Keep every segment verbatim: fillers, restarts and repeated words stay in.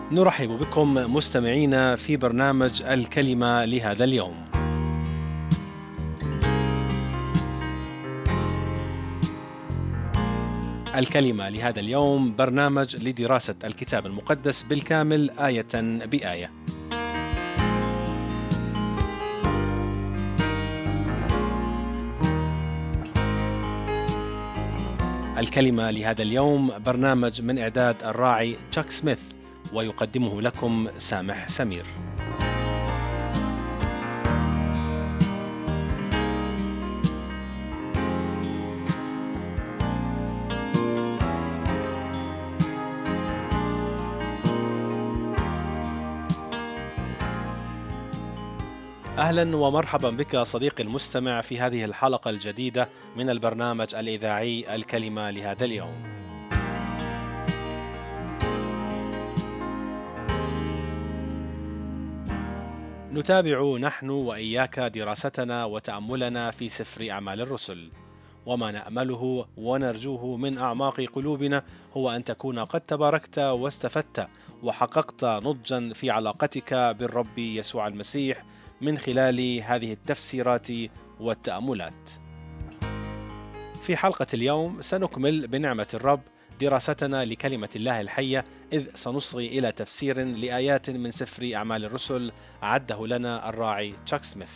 نرحب بكم مستمعينا في برنامج الكلمة لهذا اليوم. الكلمة لهذا اليوم برنامج لدراسة الكتاب المقدس بالكامل آية بآية. الكلمة لهذا اليوم برنامج من إعداد الراعي تشاك سميث، ويقدمه لكم سامح سمير. أهلا ومرحبا بك صديقي المستمع في هذه الحلقة الجديدة من البرنامج الإذاعي الكلمة لهذا اليوم. نتابع نحن وإياك دراستنا وتأملنا في سفر أعمال الرسل، وما نأمله ونرجوه من أعماق قلوبنا هو أن تكون قد تباركت واستفدت وحققت نضجا في علاقتك بالرب يسوع المسيح من خلال هذه التفسيرات والتأملات. في حلقة اليوم سنكمل بنعمة الرب دراستنا لكلمة الله الحية، إذ سنصغي إلى تفسير لآيات من سفر أعمال الرسل عده لنا الراعي تشاك سميث.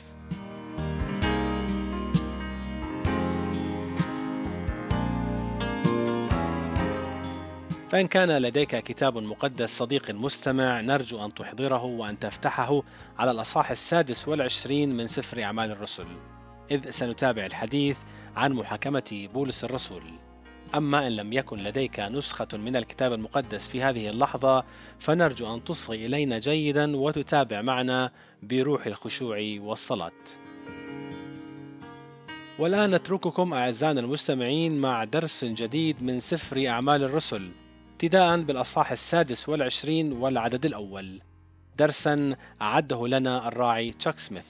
فإن كان لديك كتاب مقدس صديق مستمع، نرجو أن تحضره وأن تفتحه على الأصحاح السادس والعشرين من سفر أعمال الرسل، إذ سنتابع الحديث عن محاكمة بولس الرسول. أما إن لم يكن لديك نسخة من الكتاب المقدس في هذه اللحظة، فنرجو أن تصغي إلينا جيدا وتتابع معنا بروح الخشوع والصلاة. والآن نترككم أعزائنا المستمعين مع درس جديد من سفر أعمال الرسل، ابتداء بالأصحاح السادس والعشرين والعدد الأول، درسا أعده لنا الراعي تشاك سميث.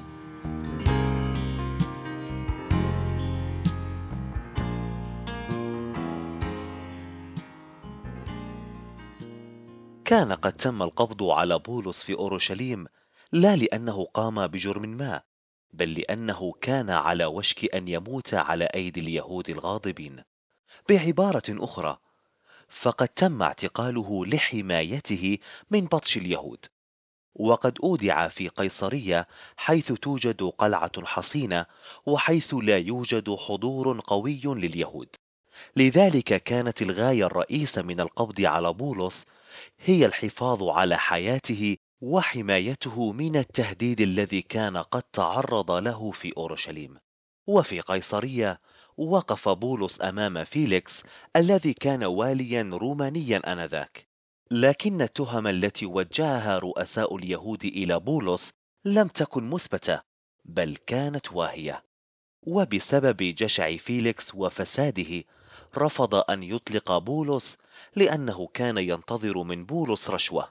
كان قد تم القبض على بولس في أورشليم، لا لأنه قام بجرم ما، بل لأنه كان على وشك أن يموت على أيدي اليهود الغاضبين. بعبارة أخرى، فقد تم اعتقاله لحمايته من بطش اليهود، وقد أودع في قيصرية، حيث توجد قلعة حصينة وحيث لا يوجد حضور قوي لليهود. لذلك كانت الغاية الرئيسة من القبض على بولس هي الحفاظ على حياته وحمايته من التهديد الذي كان قد تعرض له في أورشليم. وفي قيصرية وقف بولس أمام فيليكس الذي كان واليا رومانيا آنذاك، لكن التهم التي وجهها رؤساء اليهود إلى بولس لم تكن مثبتة، بل كانت واهية. وبسبب جشع فيليكس وفساده رفض أن يطلق بولس، لأنه كان ينتظر من بولس رشوة،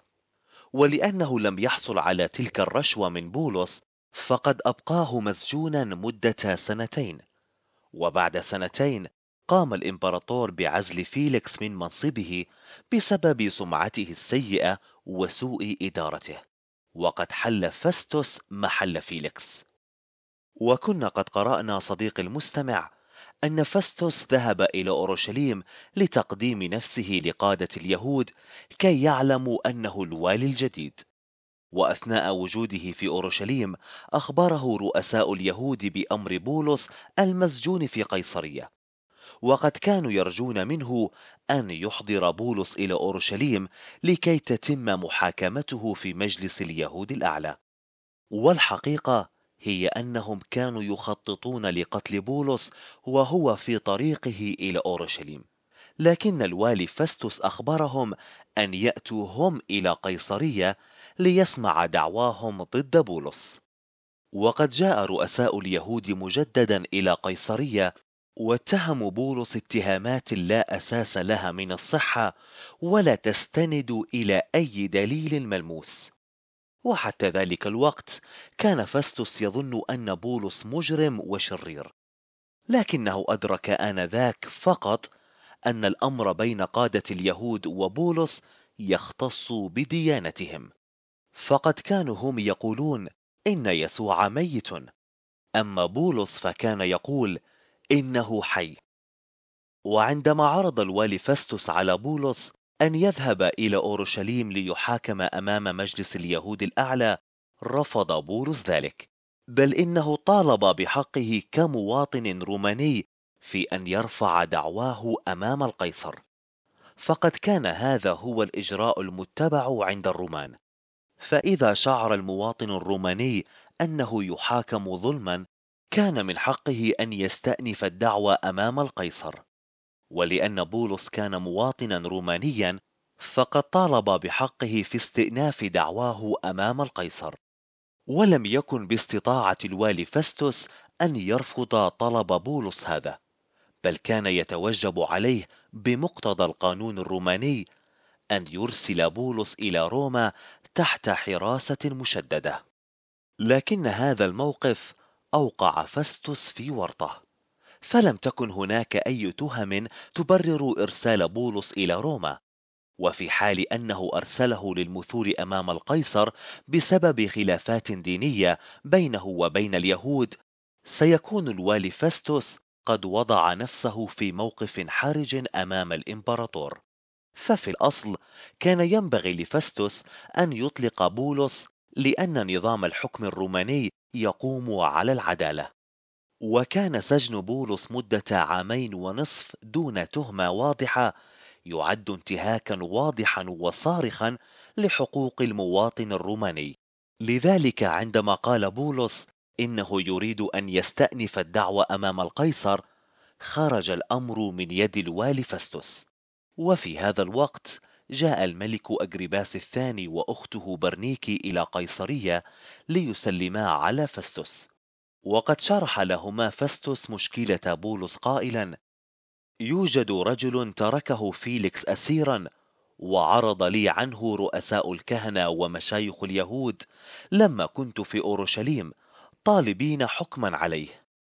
ولأنه لم يحصل على تلك الرشوة من بولس فقد أبقاه مسجونا مدة سنتين. وبعد سنتين قام الإمبراطور بعزل فيليكس من منصبه بسبب سمعته السيئة وسوء إدارته، وقد حل فاستوس محل فيليكس. وكنا قد قرأنا صديقي المستمع أن فاستوس ذهب إلى أورشليم لتقديم نفسه لقادة اليهود كي يعلموا أنه الوالي الجديد. وأثناء وجوده في أورشليم أخبره رؤساء اليهود بأمر بولس المسجون في قيصرية، وقد كانوا يرجون منه أن يحضر بولس إلى أورشليم لكي تتم محاكمته في مجلس اليهود الأعلى. والحقيقة هي أنهم كانوا يخططون لقتل بولس وهو في طريقه إلى أورشليم، لكن الوالي فاستوس أخبرهم أن يأتوا هم إلى قيصرية ليسمع دعواهم ضد بولس. وقد جاء رؤساء اليهود مجددا إلى قيصرية واتهموا بولس اتهامات لا أساس لها من الصحة ولا تستند إلى أي دليل ملموس. وحتى ذلك الوقت كان فاستوس يظن أن بولس مجرم وشرير، لكنه أدرك آنذاك فقط أن الأمر بين قادة اليهود وبولس يختص بديانتهم، فقد كانوا هم يقولون إن يسوع ميت، أما بولس فكان يقول إنه حي. وعندما عرض الوالي فاستوس على بولس أن يذهب إلى أورشليم ليحاكم أمام مجلس اليهود الأعلى، رفض بولس ذلك، بل إنه طالب بحقه كمواطن روماني في أن يرفع دعواه أمام القيصر، فقد كان هذا هو الإجراء المتبع عند الرومان. فإذا شعر المواطن الروماني أنه يحاكم ظلما، كان من حقه أن يستأنف الدعوى أمام القيصر. ولأن بولس كان مواطنا رومانيا، فقد طالب بحقه في استئناف دعواه أمام القيصر، ولم يكن باستطاعة الوالي فاستوس أن يرفض طلب بولس هذا، بل كان يتوجب عليه بمقتضى القانون الروماني أن يرسل بولس إلى روما تحت حراسة مشددة. لكن هذا الموقف أوقع فاستوس في ورطة، فلم تكن هناك أي تهم تبرر إرسال بولس إلى روما، وفي حال أنه أرسله للمثول أمام القيصر بسبب خلافات دينية بينه وبين اليهود، سيكون الوالي فاستوس قد وضع نفسه في موقف حرج أمام الإمبراطور. ففي الأصل كان ينبغي لفاستوس أن يطلق بولس، لأن نظام الحكم الروماني يقوم على العدالة. وكان سجن بولس مدة عامين ونصف دون تهمة واضحة يعد انتهاكا واضحا وصارخا لحقوق المواطن الروماني. لذلك عندما قال بولس إنه يريد أن يستأنف الدعوة أمام القيصر، خرج الأمر من يد الوالي فاستوس. وفي هذا الوقت جاء الملك أجرباس الثاني وأخته برنيكي إلى قيصرية ليسلما على فاستوس، وقد شرح لهما فاستوس مشكلة بولس قائلا: يوجد رجل تركه فيليكس أسيرا، وعرض لي عنه رؤساء الكهنة ومشايخ اليهود لما كنت في أورشليم طالبين حكما عليه،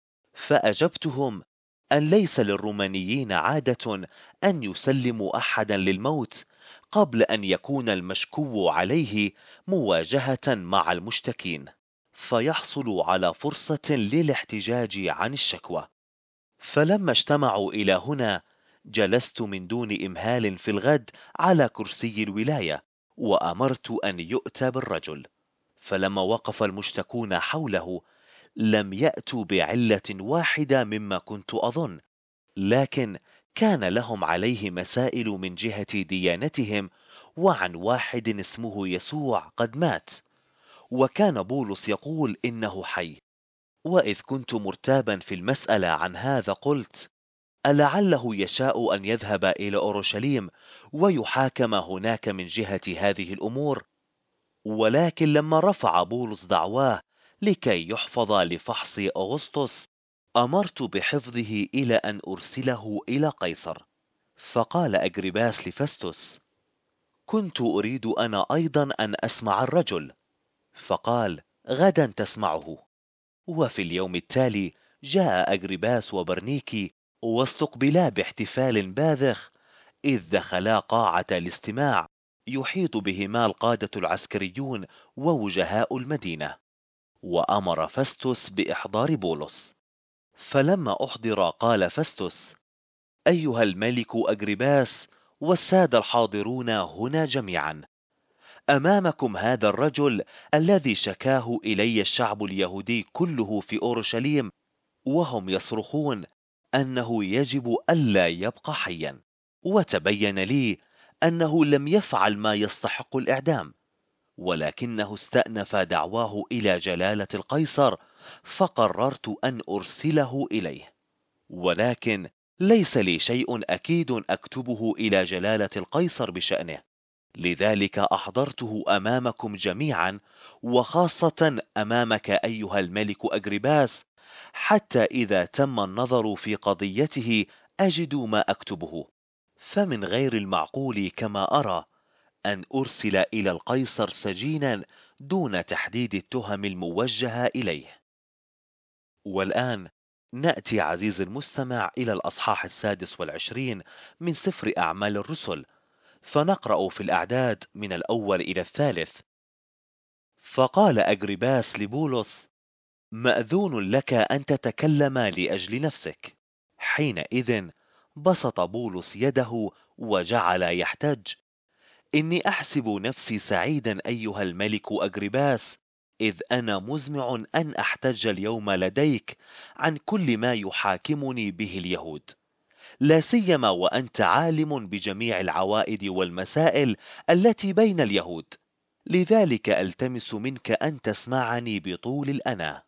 فأجبتهم أن ليس للرومانيين عادة أن يسلموا أحدا للموت قبل أن يكون المشكو عليه مواجهة مع المشتكين، فيحصل على فرصة للاحتجاج عن الشكوى. فلما اجتمعوا إلى هنا، جلست من دون إمهال في الغد على كرسي الولاية، وأمرت أن يؤتى بالرجل. فلما وقف المشتكون حوله، لم يأتوا بعلة واحدة مما كنت أظن، لكن كان لهم عليه مسائل من جهة ديانتهم، وعن واحد اسمه يسوع قد مات، وكان بولس يقول إنه حي. وإذ كنت مرتابا في المسألة عن هذا، قلت: ألعله يشاء أن يذهب إلى أورشليم ويحاكم هناك من جهة هذه الأمور؟ ولكن لما رفع بولس دعواه لكي يحفظ لفحص أغسطس، أمرت بحفظه إلى أن أرسله إلى قيصر. فقال أجرباس لفستس: كنت أريد أنا أيضا أن أسمع الرجل. فقال: غدا تسمعه. وفي اليوم التالي جاء أجرباس وبرنيكي واستقبلا باحتفال باذخ، إذ دخلا قاعة الاستماع يحيط بهما القادة العسكريون ووجهاء المدينة، وأمر فستس بإحضار بولس. فلما أحضر قال فستس: أيها الملك أجرباس والسادة الحاضرون هنا جميعا، أمامكم هذا الرجل الذي شكاه إلي الشعب اليهودي كله في أورشليم، وهم يصرخون أنه يجب ألا يبقى حيا، وتبين لي أنه لم يفعل ما يستحق الإعدام، ولكنه استأنف دعواه إلى جلالة القيصر، فقررت أن أرسله إليه. ولكن ليس لي شيء أكيد أكتبه إلى جلالة القيصر بشأنه، لذلك أحضرته أمامكم جميعا، وخاصة أمامك أيها الملك أجرباس، حتى إذا تم النظر في قضيته أجد ما أكتبه. فمن غير المعقول كما أرى أن أرسل إلى القيصر سجينا دون تحديد التهم الموجهة إليه. والآن نأتي عزيزي المستمع إلى الأصحاح السادس والعشرين من سفر أعمال الرسل، فنقرأ في الأعداد من الأول إلى الثالث: فقال أجرباس لبولس: مأذون لك أن تتكلم لأجل نفسك. حينئذ بسط بولس يده وجعل يحتج: إني أحسب نفسي سعيدا أيها الملك أجرباس، إذ أنا مزمع أن أحتج اليوم لديك عن كل ما يحاكمني به اليهود، لا سيما وأنت عالم بجميع العوائد والمسائل التي بين اليهود، لذلك ألتمس منك أن تسمعني بطول الأناه.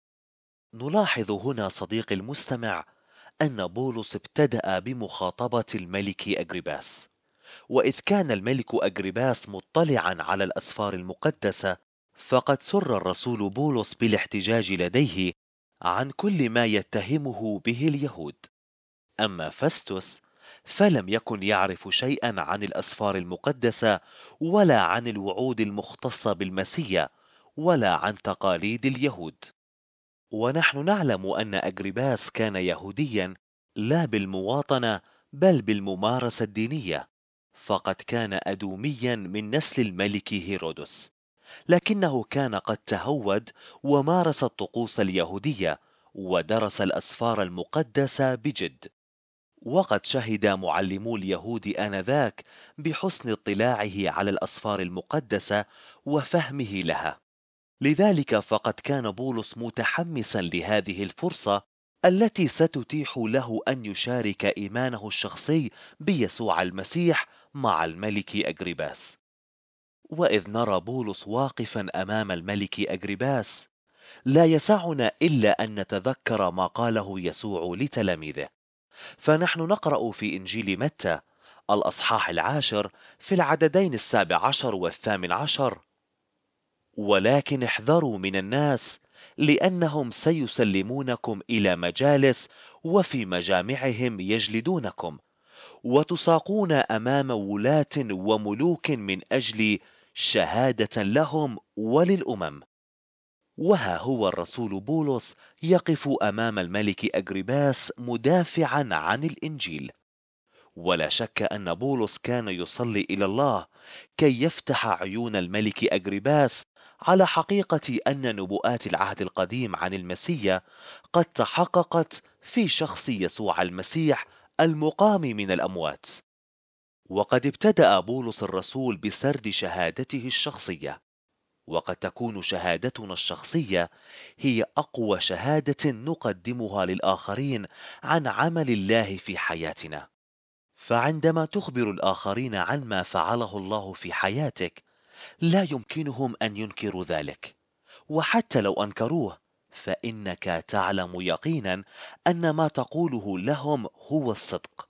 نلاحظ هنا صديقي المستمع أن بولس ابتدأ بمخاطبة الملك أجرباس، وإذ كان الملك أجرباس مطلعا على الأسفار المقدسة، فقد سر الرسول بولس بالاحتجاج لديه عن كل ما يتهمه به اليهود. أما فاستوس فلم يكن يعرف شيئا عن الأسفار المقدسة، ولا عن الوعود المختصة بالمسيا، ولا عن تقاليد اليهود. ونحن نعلم أن أجرباس كان يهوديا، لا بالمواطنة بل بالممارسة الدينية، فقد كان أدوميا من نسل الملك هيرودس، لكنه كان قد تهود ومارس الطقوس اليهودية ودرس الأسفار المقدسة بجد. وقد شهد معلمو اليهود آنذاك بحسن اطلاعه على الأسفار المقدسة وفهمه لها، لذلك فقد كان بولس متحمسا لهذه الفرصة التي ستتيح له أن يشارك إيمانه الشخصي بيسوع المسيح مع الملك أجرباس. وإذ نرى بولس واقفا أمام الملك أجرباس، لا يسعنا إلا أن نتذكر ما قاله يسوع لتلاميذه. فنحن نقرأ في إنجيل متى الأصحاح العاشر في العددين السابع عشر والثامن عشر: ولكن احذروا من الناس، لأنهم سيسلمونكم إلى مجالس، وفي مجامعهم يجلدونكم، وتساقون أمام ولاة وملوك من أجل شهادة لهم وللأمم. وها هو الرسول بولس يقف أمام الملك أجرباس مدافعا عن الإنجيل. ولا شك أن بولس كان يصلي إلى الله كي يفتح عيون الملك أجرباس على حقيقة أن نبوءات العهد القديم عن المسيا قد تحققت في شخص يسوع المسيح المقام من الأموات. وقد ابتدأ بولس الرسول بسرد شهادته الشخصية، وقد تكون شهادتنا الشخصية هي أقوى شهادة نقدمها للآخرين عن عمل الله في حياتنا. فعندما تخبر الآخرين عن ما فعله الله في حياتك، لا يمكنهم أن ينكروا ذلك، وحتى لو أنكروه فإنك تعلم يقينا أن ما تقوله لهم هو الصدق.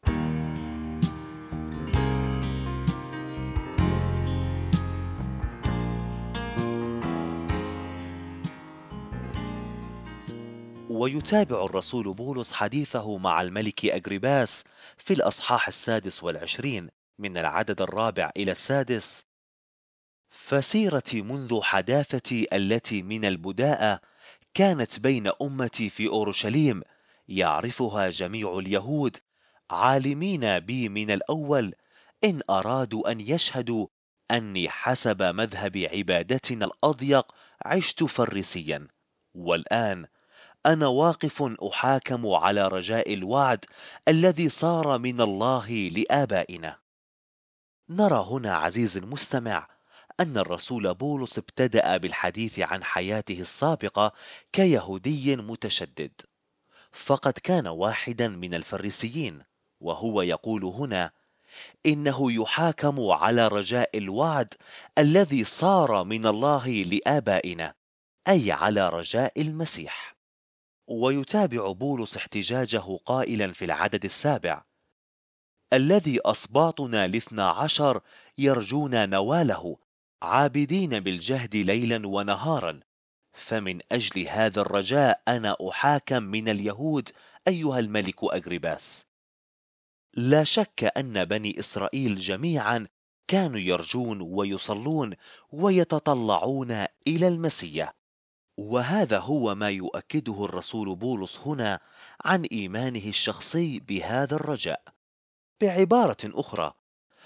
ويتابع الرسول بولس حديثه مع الملك أجرباس في الأصحاح السادس والعشرين من العدد الرابع إلى السادس: فسيرتي منذ حداثتي التي من البداءة كانت بين أمتي في أورشليم، يعرفها جميع اليهود، عالمين بي من الأول، إن أرادوا أن يشهدوا أني حسب مذهب عبادتنا الأضيق عشت فريسيا. والآن أنا واقف أحاكم على رجاء الوعد الذي صار من الله لآبائنا. نرى هنا عزيزي المستمع أن الرسول بولس ابتدأ بالحديث عن حياته السابقة كيهودي متشدد، فقد كان واحدا من الفريسيين، وهو يقول هنا إنه يحاكم على رجاء الوعد الذي صار من الله لآبائنا، أي على رجاء المسيح. ويتابع بولس احتجاجه قائلا في العدد السابع: الذي أصباطنا الاثنى عشر يرجون نواله، عابدين بالجهد ليلا ونهارا، فمن أجل هذا الرجاء أنا أحاكم من اليهود أيها الملك أجرباس. لا شك أن بني إسرائيل جميعا كانوا يرجون ويصلون ويتطلعون إلى المسيح، وهذا هو ما يؤكده الرسول بولس هنا عن إيمانه الشخصي بهذا الرجاء. بعبارة أخرى،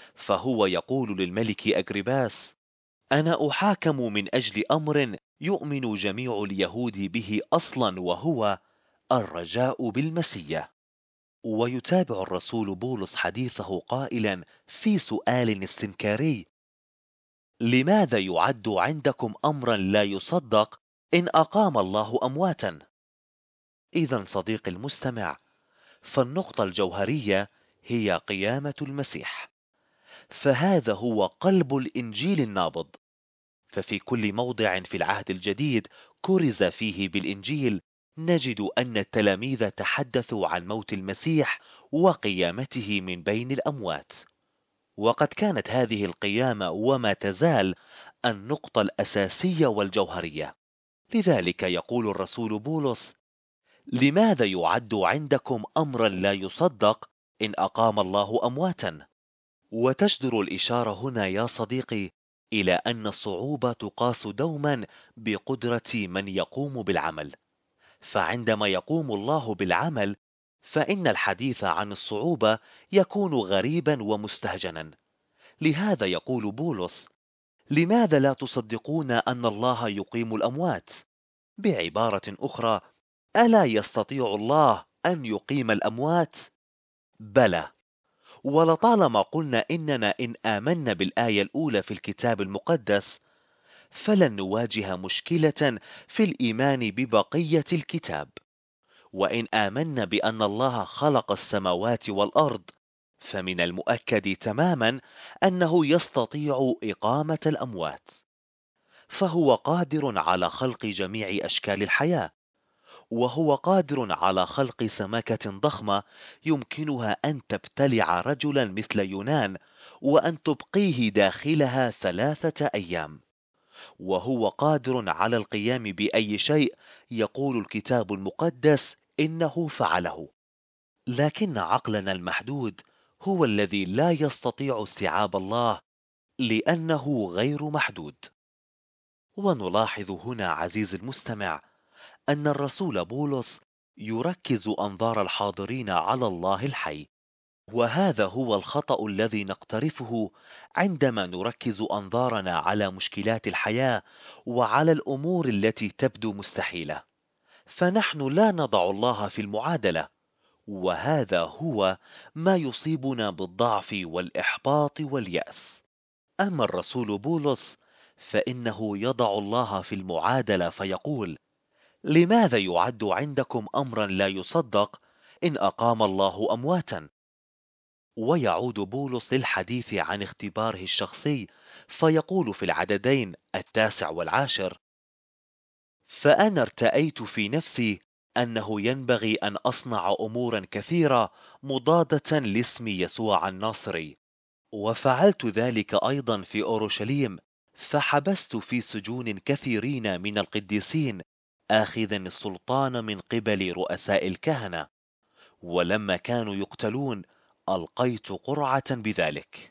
فهو يقول للملك أجرباس: أنا أحاكم من أجل أمر يؤمن جميع اليهود به أصلا، وهو الرجاء بالمسيح. ويتابع الرسول بولس حديثه قائلا في سؤال استنكاري: لماذا يعد عندكم أمرا لا يصدق إن أقام الله أمواتا؟ إذا صديقي المستمع، فالنقطة الجوهرية هي قيامة المسيح، فهذا هو قلب الإنجيل النابض. ففي كل موضع في العهد الجديد كرز فيه بالإنجيل نجد أن التلاميذ تحدثوا عن موت المسيح وقيامته من بين الأموات، وقد كانت هذه القيامة وما تزال النقطة الأساسية والجوهرية. لذلك يقول الرسول بولس: لماذا يعد عندكم أمرا لا يصدق إن أقام الله أمواتا؟ وتجدر الإشارة هنا يا صديقي إلى أن الصعوبة تقاس دوما بقدرة من يقوم بالعمل، فعندما يقوم الله بالعمل فإن الحديث عن الصعوبة يكون غريبا ومستهجنا. لهذا يقول بولس: لماذا لا تصدقون أن الله يقيم الأموات؟ بعبارة أخرى، ألا يستطيع الله أن يقيم الأموات؟ بلى. ولطالما قلنا إننا إن آمنا بالآية الأولى في الكتاب المقدس فلن نواجه مشكلة في الإيمان ببقية الكتاب. وإن آمنا بأن الله خلق السماوات والأرض فمن المؤكد تماما أنه يستطيع إقامة الأموات، فهو قادر على خلق جميع أشكال الحياة، وهو قادر على خلق سمكة ضخمة يمكنها أن تبتلع رجلا مثل يونان وأن تبقيه داخلها ثلاثة أيام، وهو قادر على القيام بأي شيء يقول الكتاب المقدس إنه فعله. لكن عقلنا المحدود هو الذي لا يستطيع استيعاب الله لأنه غير محدود. ونلاحظ هنا عزيزي المستمع أن الرسول بولس يركز أنظار الحاضرين على الله الحي، وهذا هو الخطأ الذي نقترفه عندما نركز أنظارنا على مشكلات الحياة وعلى الأمور التي تبدو مستحيلة، فنحن لا نضع الله في المعادلة، وهذا هو ما يصيبنا بالضعف والإحباط واليأس. أما الرسول بولس فإنه يضع الله في المعادلة فيقول: لماذا يعد عندكم أمرا لا يصدق إن أقام الله أمواتا؟ ويعود بولس للحديث عن اختباره الشخصي فيقول في العددين التاسع والعاشر: فأنا ارتأيت في نفسي أنه ينبغي أن أصنع أمورا كثيرة مضادة لاسم يسوع الناصري، وفعلت ذلك أيضا في أورشليم، فحبست في سجون كثيرين من القديسين آخذا السلطان من قبل رؤساء الكهنة، ولما كانوا يقتلون ألقيت قرعة بذلك.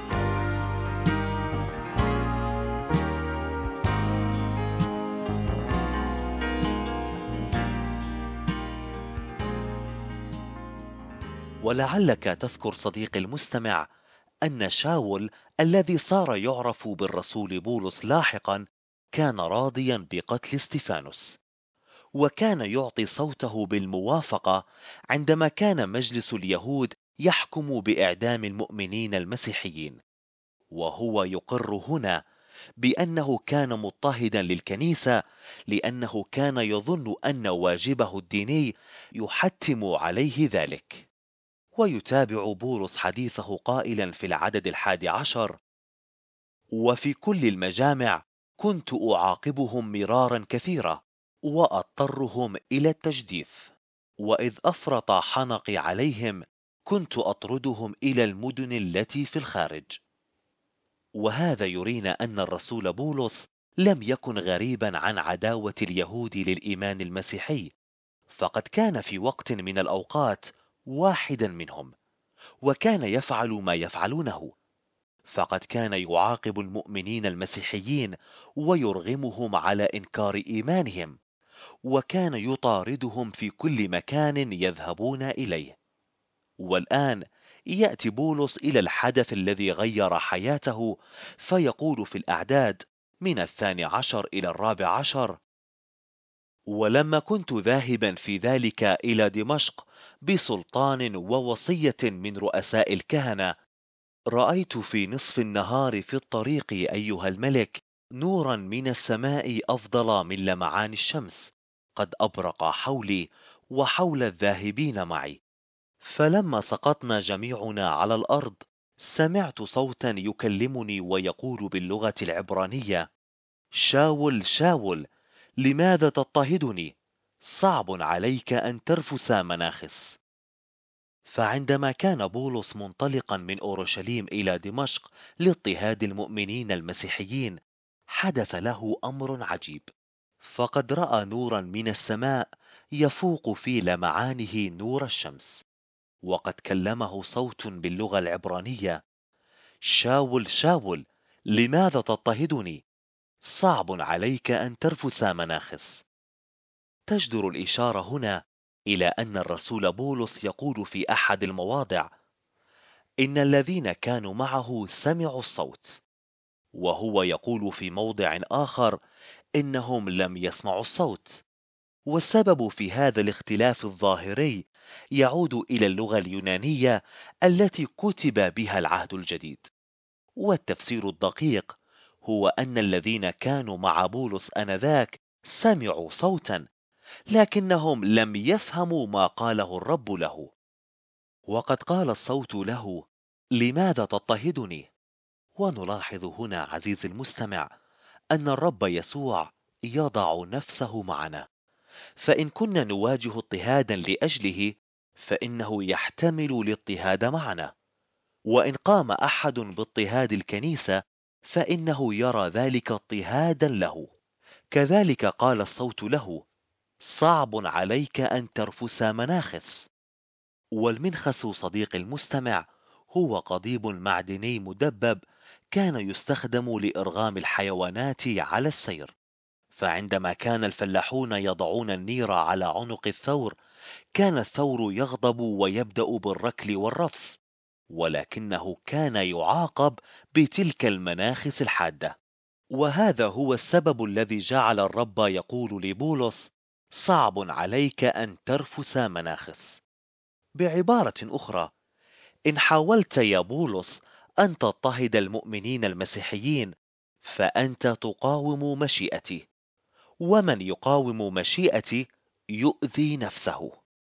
ولعلك تذكر صديقي المستمع أن شاول الذي صار يعرف بالرسول بولس لاحقا كان راضيا بقتل استفانوس، وكان يعطي صوته بالموافقة عندما كان مجلس اليهود يحكم بإعدام المؤمنين المسيحيين، وهو يقر هنا بأنه كان مضطهدا للكنيسة لأنه كان يظن أن واجبه الديني يحتم عليه ذلك. ويتابع بولس حديثه قائلا في العدد الحادي عشر: وفي كل المجامع كنت أعاقبهم مرارا كثيرا وأضطرهم إلى التجديف، وإذ أفرط حنقي عليهم كنت أطردهم إلى المدن التي في الخارج. وهذا يرينا أن الرسول بولس لم يكن غريبا عن عداوة اليهود للإيمان المسيحي، فقد كان في وقت من الأوقات واحدا منهم، وكان يفعل ما يفعلونه، فقد كان يعاقب المؤمنين المسيحيين ويرغمهم على إنكار إيمانهم، وكان يطاردهم في كل مكان يذهبون إليه. والآن يأتي بولس إلى الحدث الذي غير حياته، فيقول في الأعداد من الثاني عشر إلى الرابع عشر: ولما كنت ذاهبا في ذلك إلى دمشق بسلطان ووصية من رؤساء الكهنة، رأيت في نصف النهار في الطريق أيها الملك نورا من السماء أفضل من لمعان الشمس، قد أبرق حولي وحول الذاهبين معي. فلما سقطنا جميعنا على الأرض، سمعت صوتا يكلمني ويقول باللغة العبرانية: شاول شاول، لماذا تضطهدني؟ صعب عليك أن ترفس مناخس. فعندما كان بولس منطلقا من أورشليم إلى دمشق لاضطهاد المؤمنين المسيحيين، حدث له أمر عجيب، فقد رأى نورا من السماء يفوق في لمعانه نور الشمس، وقد كلمه صوت باللغة العبرانية: شاول شاول، لماذا تضطهدني؟ صعب عليك أن ترفس مناخس. تجدر الإشارة هنا إلى أن الرسول بولس يقول في أحد المواضع: إن الذين كانوا معه سمعوا الصوت، وهو يقول في موضع آخر إنهم لم يسمعوا الصوت. والسبب في هذا الاختلاف الظاهري يعود إلى اللغة اليونانية التي كتب بها العهد الجديد. والتفسير الدقيق هو أن الذين كانوا مع بولس آنذاك سمعوا صوتا، لكنهم لم يفهموا ما قاله الرب له. وقد قال الصوت له: لماذا تضطهدني؟ ونلاحظ هنا عزيزي المستمع أن الرب يسوع يضع نفسه معنا، فإن كنا نواجه اضطهادا لأجله فإنه يحتمل الاضطهاد معنا، وإن قام أحد باضطهاد الكنيسة فإنه يرى ذلك اضطهادا له. كذلك قال الصوت له: صعب عليك أن ترفس مناخس. والمنخس صديق المستمع هو قضيب معدني مدبب كان يستخدم لإرغام الحيوانات على السير. فعندما كان الفلاحون يضعون النير على عنق الثور، كان الثور يغضب ويبدأ بالركل والرفس، ولكنه كان يعاقب بتلك المناخس الحادة. وهذا هو السبب الذي جعل الرب يقول لبولس: صعب عليك أن ترفس مناخس. بعبارة أخرى، إن حاولت يا بولس أن تضطهد المؤمنين المسيحيين فأنت تقاوم مشيئتي، ومن يقاوم مشيئتي يؤذي نفسه.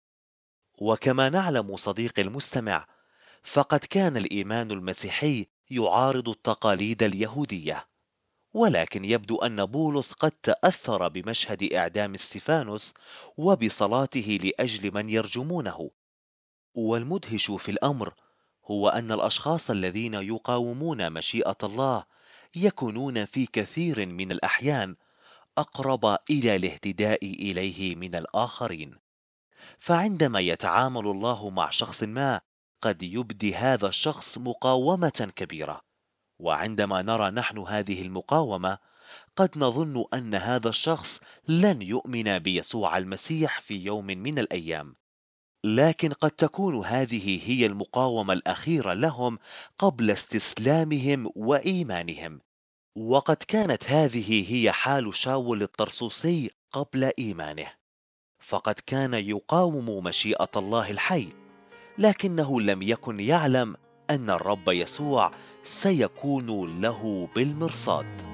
وكما نعلم صديقي المستمع، فقد كان الإيمان المسيحي يعارض التقاليد اليهودية، ولكن يبدو أن بولس قد تأثر بمشهد إعدام استفانوس وبصلاته لأجل من يرجمونه. والمدهش في الأمر هو أن الأشخاص الذين يقاومون مشيئة الله يكونون في كثير من الأحيان أقرب إلى الاهتداء إليه من الآخرين. فعندما يتعامل الله مع شخص ما قد يبدي هذا الشخص مقاومة كبيرة، وعندما نرى نحن هذه المقاومة قد نظن أن هذا الشخص لن يؤمن بيسوع المسيح في يوم من الأيام، لكن قد تكون هذه هي المقاومة الأخيرة لهم قبل استسلامهم وإيمانهم. وقد كانت هذه هي حال شاول الطرسوسي قبل إيمانه، فقد كان يقاوم مشيئة الله الحي، لكنه لم يكن يعلم أن الرب يسوع سيكون له بالمرصاد.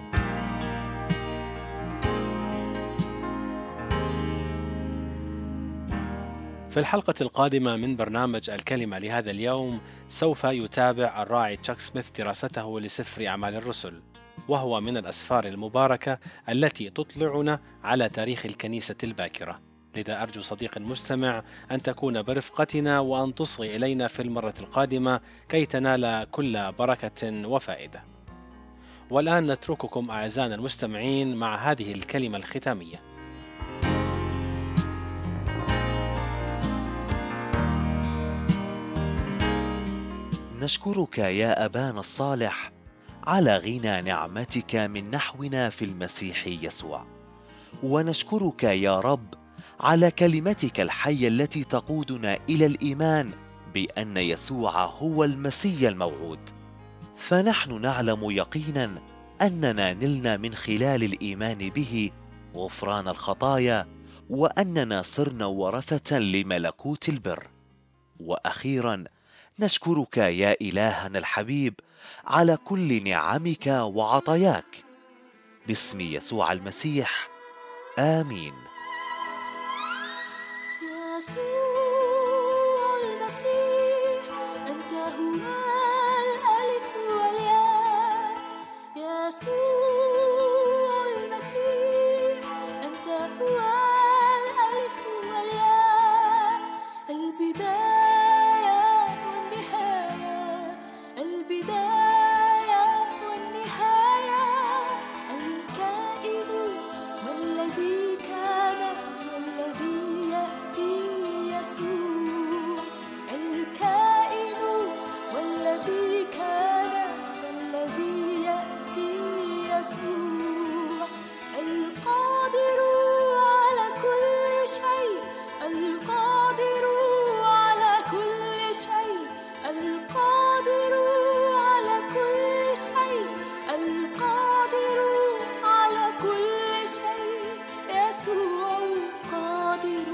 في الحلقة القادمة من برنامج الكلمة لهذا اليوم سوف يتابع الراعي تشاك سميث دراسته لسفر أعمال الرسل، وهو من الأسفار المباركة التي تطلعنا على تاريخ الكنيسة الباكرة. لذا أرجو صديق المستمع أن تكون برفقتنا وأن تصغي إلينا في المرة القادمة كي تنال كل بركة وفائدة. والآن نترككم أعزائنا المستمعين مع هذه الكلمة الختامية. نشكرك يا أبانا الصالح على غنى نعمتك من نحونا في المسيح يسوع، ونشكرك يا رب على كلمتك الحية التي تقودنا إلى الإيمان بأن يسوع هو المسيا الموعود، فنحن نعلم يقينا أننا نلنا من خلال الإيمان به غفران الخطايا، وأننا صرنا ورثة لملكوت البر. وأخيرا نشكرك يا إلهنا الحبيب على كل نعمك وعطاياك، باسم يسوع المسيح، آمين. يسوع المسيح أنت هو الألف والياء. يسوع المسيح أنت هو الألف والياء، البداية والنهاية، البداية والنهاية، الكائن والذي كان والذي يأتي، يسوع الكائن والذي كان والذي يأتي، يسوع القادر على كل شيء، القادر على كل شيء، القادر على كل شيء، القادر على كل شيء، يسوع قادر.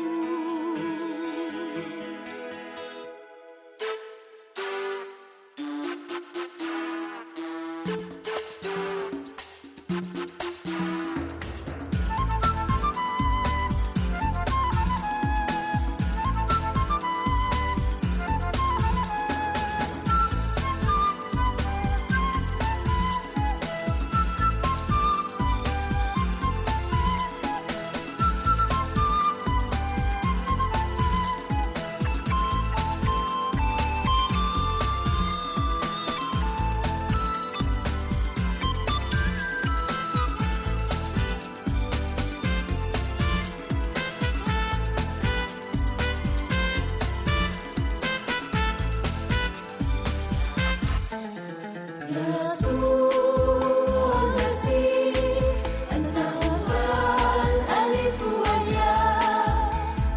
يسوع المسيح أنت هو الألف والياء.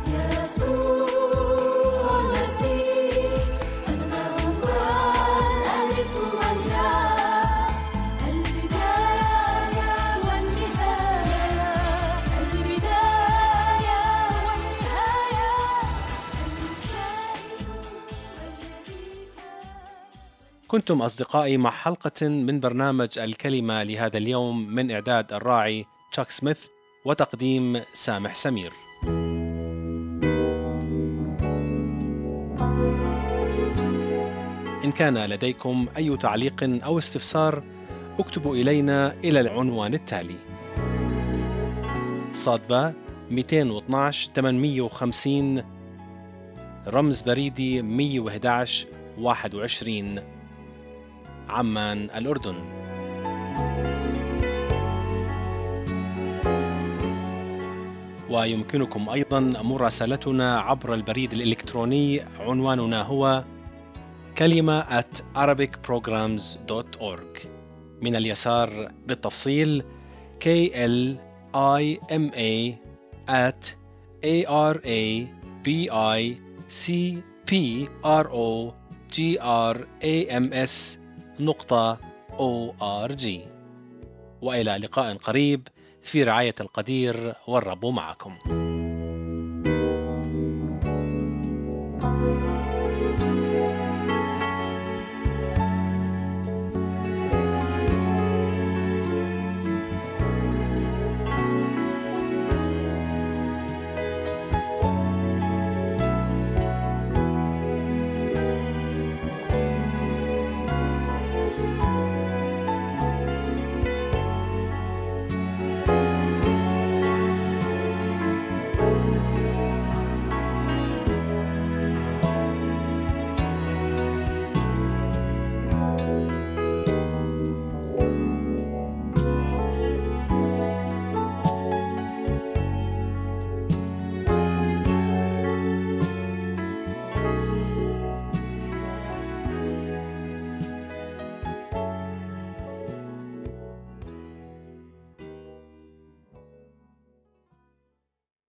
يسوع المسيح أنت هو الألف والياء، البداية والنهاية، البداية والنهاية، الكائن والذي كان. كنتم أصدقائي مع حلقة من برنامج الكلمة لهذا اليوم، من إعداد الراعي تشاك سميث وتقديم سامح سمير. إن كان لديكم أي تعليق أو استفسار اكتبوا إلينا إلى العنوان التالي: صادبة مئتين واثناشر ثمانمئة وخمسين، رمز بريدي مئة وأحد عشر واحد وعشرين، عمان، الأردن. ويمكنكم أيضا مراسلتنا عبر البريد الإلكتروني، عنواننا هو كلمة at arabic programs dot org. من اليسار بالتفصيل K L I M A at A R A B I C P R O G R A M S نقطة أو آر جي. وإلى لقاء قريب في رعاية القدير، والرب معكم.